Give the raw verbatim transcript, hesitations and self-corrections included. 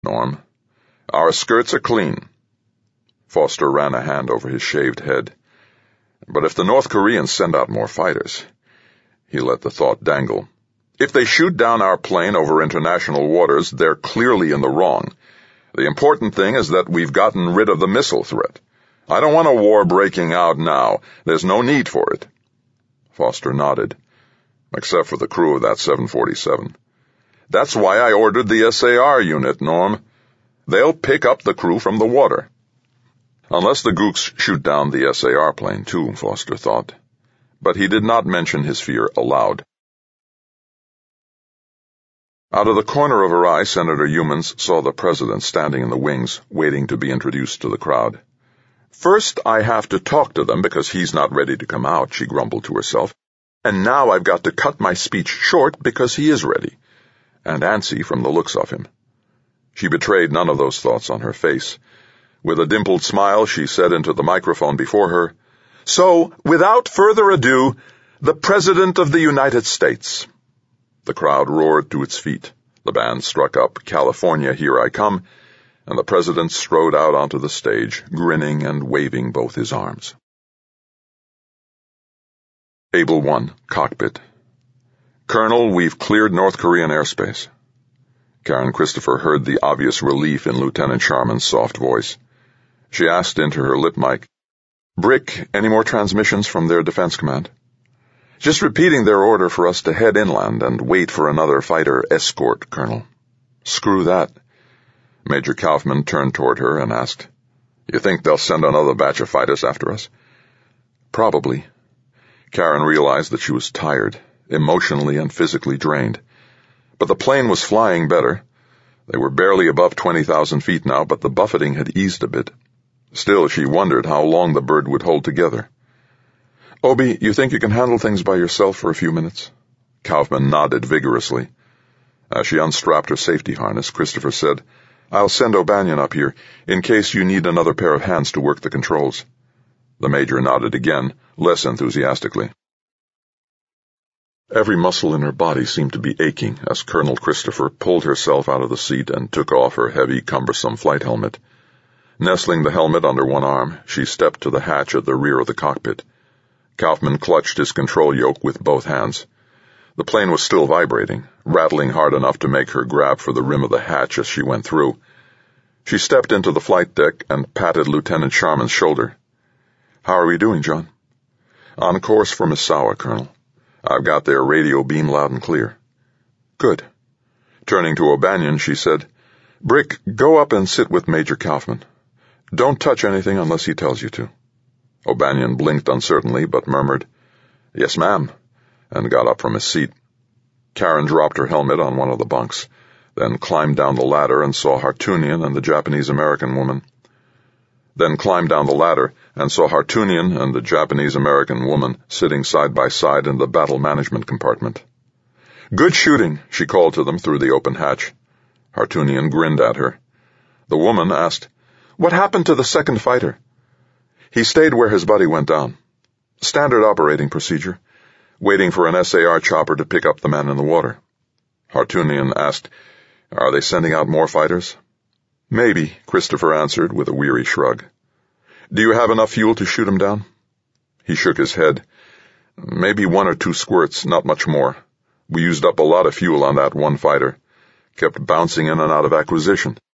Norm. Our skirts are clean." Foster ran a hand over his shaved head. "But if the North Koreans send out more fighters—" He let the thought dangle. "If they shoot down our plane over international waters, they're clearly in the wrong. The important thing is that we've gotten rid of the missile threat. I don't want a war breaking out now. There's no need for it." Foster nodded. "Except for the crew of that seven forty-seven. That's why I ordered the S A R unit, Norm. They'll pick up the crew from the water." Unless the Gooks shoot down the S A R plane, too, Foster thought. But he did not mention his fear aloud. Out of the corner of her eye, Senator Youmans saw the president standing in the wings, waiting to be introduced to the crowd. "First, I have to talk to them because he's not ready to come out," she grumbled to herself. "And now I've got to cut my speech short because he is ready. And antsy from the looks of him." She betrayed none of those thoughts on her face. With a dimpled smile, she said into the microphone before her, "So, without further ado, the President of the United States." The crowd roared to its feet. The band struck up "California, Here I Come," and the president strode out onto the stage, grinning and waving both his arms. Able one, cockpit. "Colonel, we've cleared North Korean airspace." Karen Christopher heard the obvious relief in Lieutenant Sharman's soft voice. She asked into her lip mic, "Brick, any more transmissions from their defense command?" "Just repeating their order for us to head inland and wait for another fighter escort, Colonel." "Screw that." Major Kaufman turned toward her and asked, "You think they'll send another batch of fighters after us?" "Probably." Karen realized that she was tired, emotionally and physically drained. But the plane was flying better. They were barely above twenty thousand feet now, but the buffeting had eased a bit. Still, she wondered how long the bird would hold together. "Obi, you think you can handle things by yourself for a few minutes?" Kaufman nodded vigorously. As she unstrapped her safety harness, Christopher said, "I'll send O'Banion up here, in case you need another pair of hands to work the controls." The major nodded again, less enthusiastically. Every muscle in her body seemed to be aching as Colonel Christopher pulled herself out of the seat and took off her heavy, cumbersome flight helmet. Nestling the helmet under one arm, she stepped to the hatch at the rear of the cockpit. Kaufman clutched his control yoke with both hands. The plane was still vibrating, rattling hard enough to make her grab for the rim of the hatch as she went through. She stepped into the flight deck and patted Lieutenant Sharman's shoulder. "How are we doing, John?" "On course for Misawa, Colonel. I've got their radio beam loud and clear." "Good." Turning to O'Banion, she said, "Brick, go up and sit with Major Kaufman. Don't touch anything unless he tells you to." O'Banion blinked uncertainly, but murmured, "Yes, ma'am," and got up from his seat. Karen dropped her helmet on one of the bunks, then climbed down the ladder and saw Hartunian and the Japanese-American woman. Then climbed down the ladder and saw Hartunian and the Japanese-American woman sitting side by side in the battle management compartment. "Good shooting," she called to them through the open hatch. Hartunian grinned at her. The woman asked, "What happened to the second fighter?" "He stayed where his buddy went down. Standard operating procedure, waiting for an S A R chopper to pick up the man in the water." Hartunian asked, "Are they sending out more fighters?" "Maybe," Christopher answered with a weary shrug. "Do you have enough fuel to shoot him down?" He shook his head. "Maybe one or two squirts, not much more. We used up a lot of fuel on that one fighter. Kept bouncing in and out of acquisition."